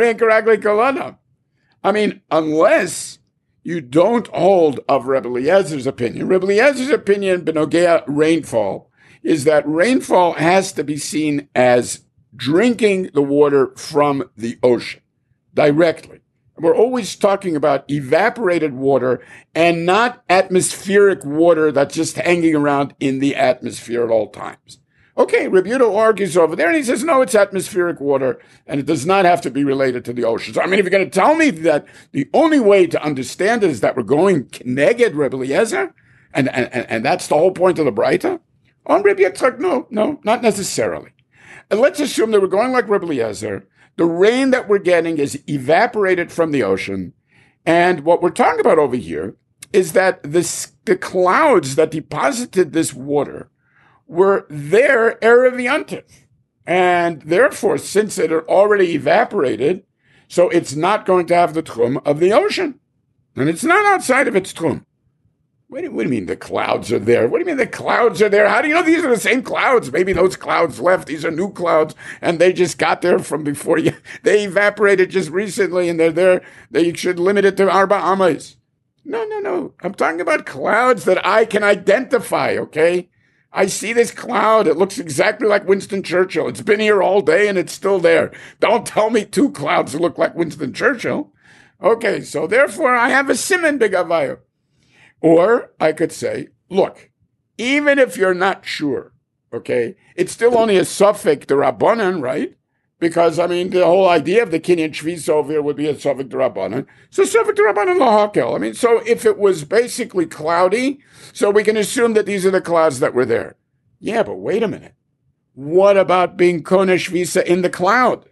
I mean, unless you don't hold of Rebbe Eliezer's opinion. Rebbe Eliezer's opinion, benogea rainfall, is that rainfall has to be seen as drinking the water from the ocean directly. We're always talking about evaporated water and not atmospheric water that's just hanging around in the atmosphere at all times. Okay, Rabbi Yehuda argues over there, and he says, no, it's atmospheric water, and it does not have to be related to the ocean. So, I mean, if you're going to tell me that the only way to understand it is that we're going neged Rebbe Eliezer, and that's the whole point of the Braita, on Rabbi Yitzchak, no, not necessarily. And let's assume that we're going like Rebbe Eliezer. The rain that we're getting is evaporated from the ocean, and what we're talking about over here is that the clouds that deposited this water were there Erev Yontif. And therefore, since it had already evaporated, so it's not going to have the tchum of the ocean. And it's not outside of its tchum. What do you mean the clouds are there? What do you mean the clouds are there? How do you know these are the same clouds? Maybe those clouds left. These are new clouds, and they just got there from before you. They evaporated just recently, and they're there. They should limit it to Arba Amas. No. I'm talking about clouds that I can identify, okay? I see this cloud. It looks exactly like Winston Churchill. It's been here all day and it's still there. Don't tell me two clouds that look like Winston Churchill. Okay, so therefore I have a siman begavayo. Or I could say, look, even if you're not sure, okay, it's still only a suffix to Rabbanan, right? Because, I mean, the whole idea of the Kinyan Shvis over here would be a suffix to Rabbanan. So suffix to Rabbanan lahakel. I mean, so if it was basically cloudy, so we can assume that these are the clouds that were there. Yeah, but wait a minute. What about being Kona Shvisa in the cloud?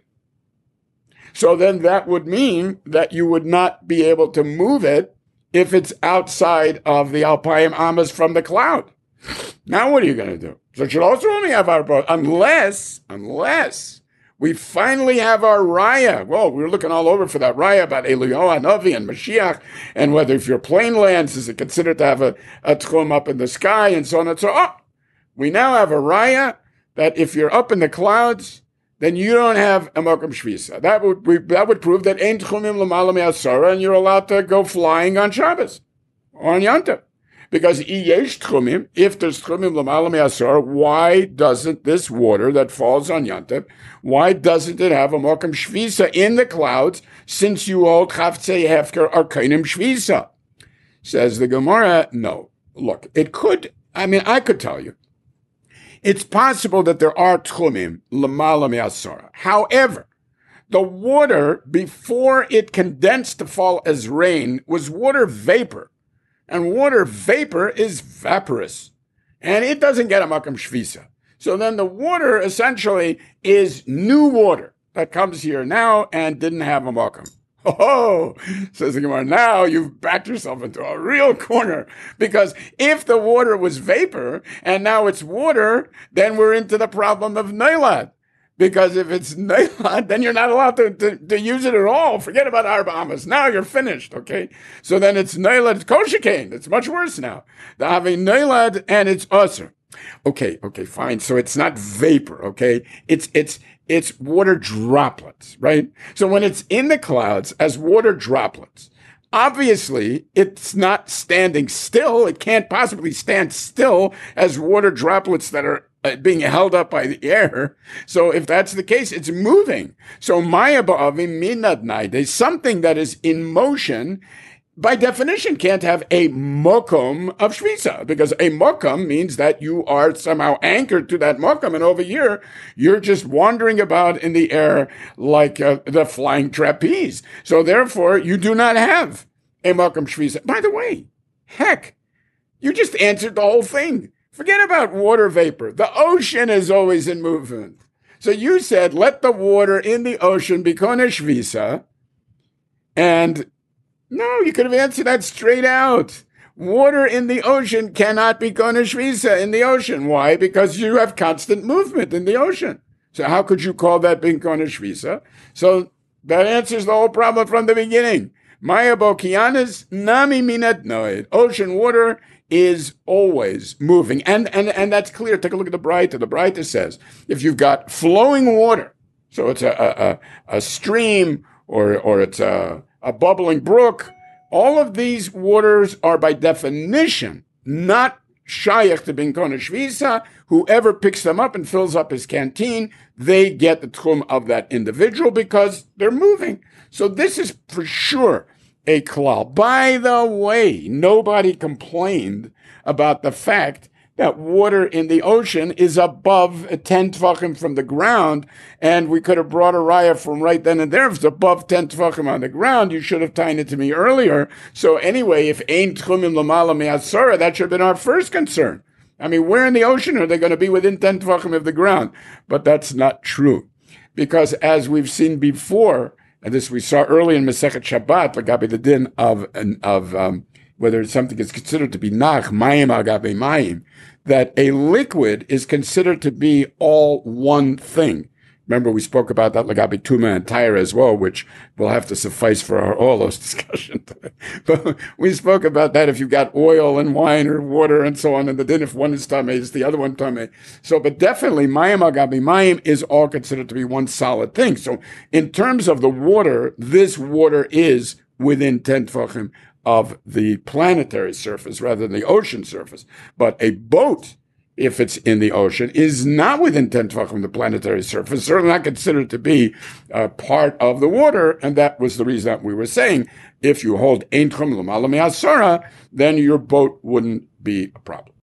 So then that would mean that you would not be able to move it if it's outside of the Alpayim Amas from the cloud. Now what are you going to do? So it should also only have our boat, unless We finally have our raya. Well, we were looking all over for that raya about Eliyahu Hanavi and Mashiach, and whether if your plane lands, is it considered to have a tchum up in the sky, and so on and so on. Oh, we now have a raya that if you're up in the clouds, then you don't have a Mokum Shvisa. That would prove that Ein Tchumim L'Mala Me'asara, and you're allowed to go flying on Shabbos or on Yontif. Because if there's Tchumim L'Mala Me'asara, why doesn't this water that falls on Yontif, why doesn't it have a Mokum Shvisa in the clouds, since you hold Chavtzei Hefker or Kainim Shvisa? Says the Gemara, no. Look, it could, I could tell you. It's possible that there are tchumim l'mala me'asara. However, the water, before it condensed to fall as rain, was water vapor. And water vapor is vaporous. And it doesn't get a makam shvisa. So then the water essentially is new water that comes here now and didn't have a makam. Oh, says the Gemara, now you've backed yourself into a real corner. Because if the water was vapor and now it's water, then we're into the problem of Neilad. Because if it's Neilad, then you're not allowed to use it at all. Forget about Arba Amas. Now you're finished, okay? So then it's Neilad, it's Koshikain. It's much worse now. The having Neilad and it's Usr. Okay, fine. So it's not vapor, okay? It's water droplets, right? So when it's in the clouds as water droplets, obviously it's not standing still. It can't possibly stand still as water droplets that are being held up by the air. So if that's the case, it's moving. So Maya ba'avim minad there's something that is in motion, by definition, can't have a mokum of shvisa, because a mokum means that you are somehow anchored to that mokum, and over here, you're just wandering about in the air like the flying trapeze. So therefore, you do not have a mokum shvisa. By the way, heck, you just answered the whole thing. Forget about water vapor. The ocean is always in movement. So you said, let the water in the ocean be kona shvisa, and no, you could have answered that straight out. Water in the ocean cannot be kona shvisa in the ocean. Why? Because you have constant movement in the ocean. So how could you call that being kona shvisa? So that answers the whole problem from the beginning. Maya bokianis nami minat noid. Ocean water is always moving. And that's clear. Take a look at the Braita. The Braita says, if you've got flowing water, so it's a stream or it's a bubbling brook, all of these waters are by definition not shayach to bin kona shvisa. Whoever picks them up and fills up his canteen, they get the tchum of that individual because they're moving. So this is for sure a klal. By the way, nobody complained about the fact that water in the ocean is above 10 tvachim from the ground, and we could have brought a raya from right then and there. If it's above 10 tvachim on the ground, you should have tied it to me earlier. So anyway, if ein tchumim l'mala me'asara, that should have been our first concern. Where in the ocean are they going to be within 10 tvachim of the ground? But that's not true. Because as we've seen before, and this we saw early in Masechet Shabbat, Lagabi the din of whether something is considered to be nach, mayim agabe mayim, that a liquid is considered to be all one thing. Remember, we spoke about that Lagabi Tuma and Tyre as well, which will have to suffice for our olos discussion. But we spoke about that if you've got oil and wine or water and so on, and then if one is tameh, is the other one tameh. So, but definitely, mayim agabi mayim is all considered to be one solid thing. So, in terms of the water, this water is within 10 tefachim of the planetary surface rather than the ocean surface. But a boat, if it's in the ocean, is not within 10 tefachim of the planetary surface, certainly not considered to be part of the water. And that was the reason that we were saying, if you hold ein tchum l'mala me'asara, then your boat wouldn't be a problem.